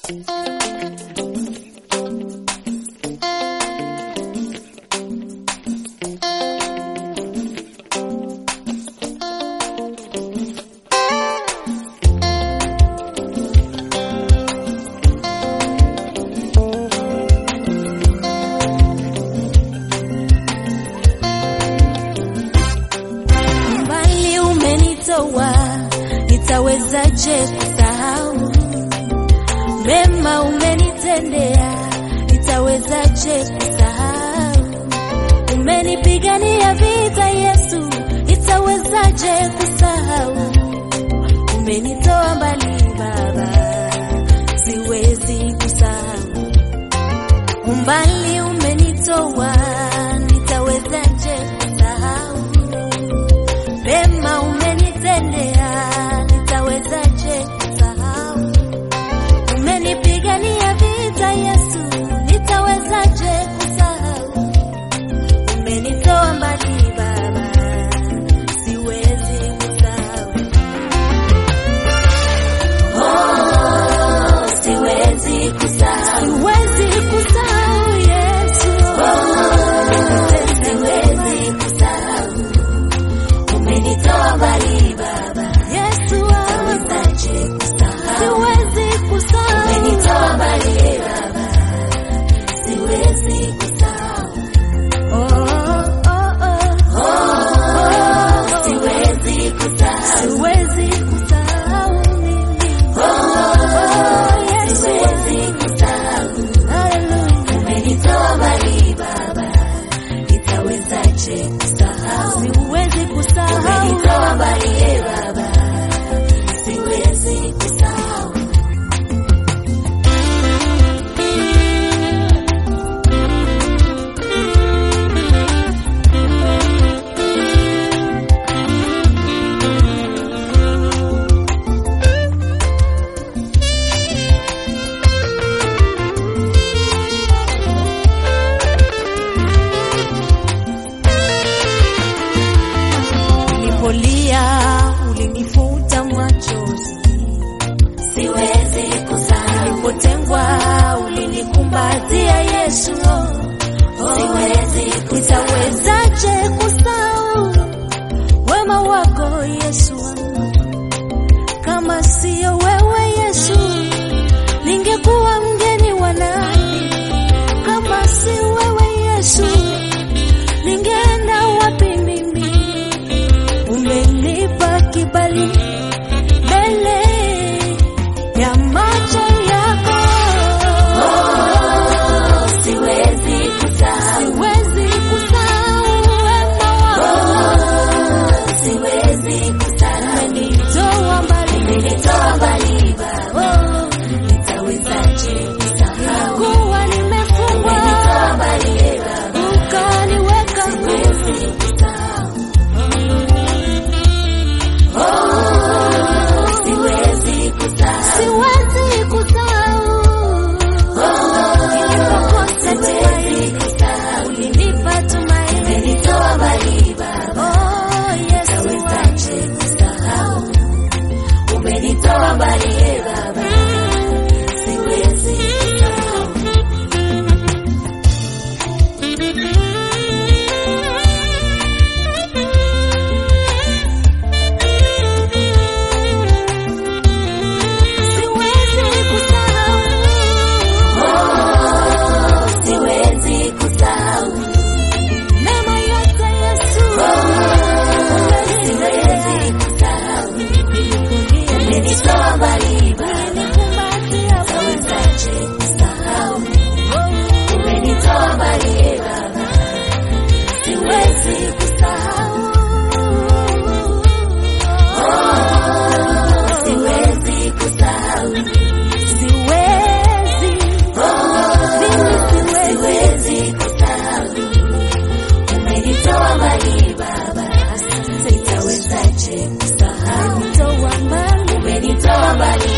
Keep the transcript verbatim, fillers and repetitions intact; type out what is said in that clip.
Nitawezaje kusahau mema umenitendea? Nitawezaje kusahau umenipigania vita Yesu? Nitawezaje kusahau umenitoa mbali Baba? Siwezi kusahau umbali umenitoa. Nitawezaje kusahau mema umenitendea? Nitawezaje kusahau umenipigania vita Yesu? Nitawezaje kusahau umenitoa mbali Baba? Siwezi kusahau. Oh, siwezi kusahau, siwezi kusahau Yesu. Oh, siwezi kusahau umenitoa mbali Baba. Yesu siwezaje kusahau, siwezi kusahau umenitoa mbali Baba. Siwezi kusahau. Oh oh oh oh, siwezi kusahau, siwezi kusahau mimi. Oh, Yesu siwezi kusahau. Hallelujah, umenitoa mbali Baba. Nitawezaje kusahau? Siwezi kusahau umenitoa mbali Baba. Siwezi kusahau. Nilipolia ulinifuta machozi. Siwezi kusahau. Nilipotengwa ulinikumbatia Yesu. Siwezi kusahau. Nitawezaje kusahau wema wako Yesu wangu? Kama sio wewe Yesu, ningekuwa mgeni wa nani? Kama si wewe Yesu, ningeenda wapi mimi? Umenipa kibali mbele ya macho yako. Oh, siwezi kusahau, siwezi kusahau wema wako. Oh, siwezi kusahau umenitoa mbali, umenitoa mbali Baba. Oh, nitawezaje kusahau? Kuwa nimefungwa, umenitoa mbali Baba, ukaniweka huru. Siwezi kusahau. Oh, siwezi kusahau, siwezi kusahau. Oh, nilipokosa tumaini ulinipa tumaini, umenitoa mbali Baba. Oh, Yesu siwezaje kusahau umenitoa mbali Baba. Siwezi kusahau. Siwezi kusahau mema yote Yesu. Siwezi kusahau umenitoa mbali Baba. Siwezaje kusahau umenitoa mbali Baba. Siwezi kusahau. Oh, siwezi kusahau, siwezi. Siwezi kusahau umenitoa mbali Baba. Sitawezaje kusahau umenitoa mbali